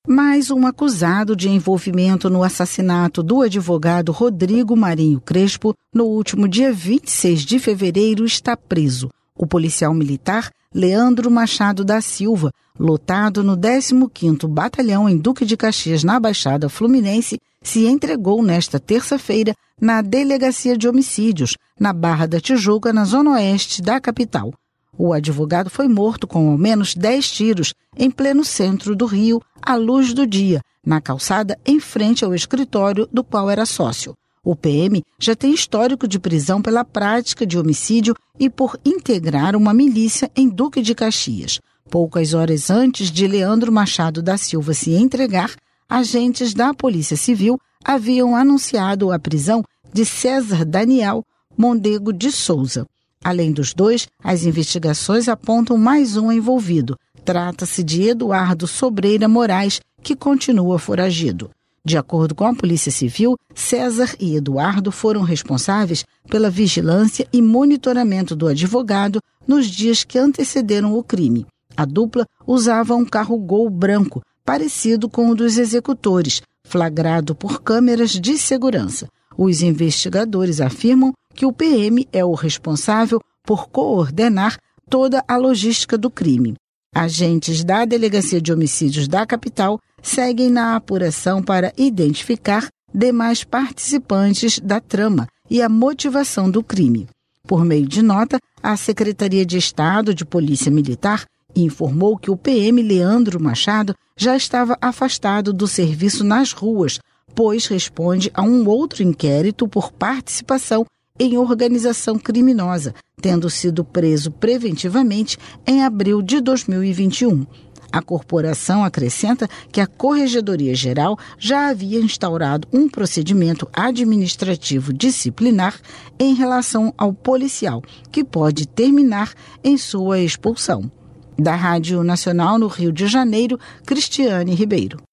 Mais um acusado de envolvimento no assassinato do advogado Rodrigo Marinho Crespo no último dia 26 de fevereiro está preso. O policial militar Leandro Machado da Silva, lotado no 15º Batalhão em Duque de Caxias, na Baixada Fluminense, se entregou nesta terça-feira na Delegacia de Homicídios, na Barra da Tijuca, na zona oeste da capital. O advogado foi morto com ao menos 10 tiros em pleno centro do Rio, à luz do dia, na calçada em frente ao escritório do qual era sócio. O PM já tem histórico de prisão pela prática de homicídio e por integrar uma milícia em Duque de Caxias. Poucas horas antes de Leandro Machado da Silva se entregar, agentes da Polícia Civil haviam anunciado a prisão de César Daniel Mondego de Souza. Além dos dois, as investigações apontam mais um envolvido. Trata-se de Eduardo Sobreira Moraes, que continua foragido. De acordo com a Polícia Civil, César e Eduardo foram responsáveis pela vigilância e monitoramento do advogado nos dias que antecederam o crime. A dupla usava um carro Gol branco, parecido com o dos executores, flagrado por câmeras de segurança. Os investigadores afirmam que o PM é o responsável por coordenar toda a logística do crime. Agentes da Delegacia de Homicídios da capital seguem na apuração para identificar demais participantes da trama e a motivação do crime. Por meio de nota, a Secretaria de Estado de Polícia Militar informou que o PM Leandro Machado já estava afastado do serviço nas ruas, pois responde a um outro inquérito por participação em organização criminosa, tendo sido preso preventivamente em abril de 2021. A corporação acrescenta que a Corregedoria-Geral já havia instaurado um procedimento administrativo disciplinar em relação ao policial, que pode terminar em sua expulsão. Da Rádio Nacional no Rio de Janeiro, Cristiane Ribeiro.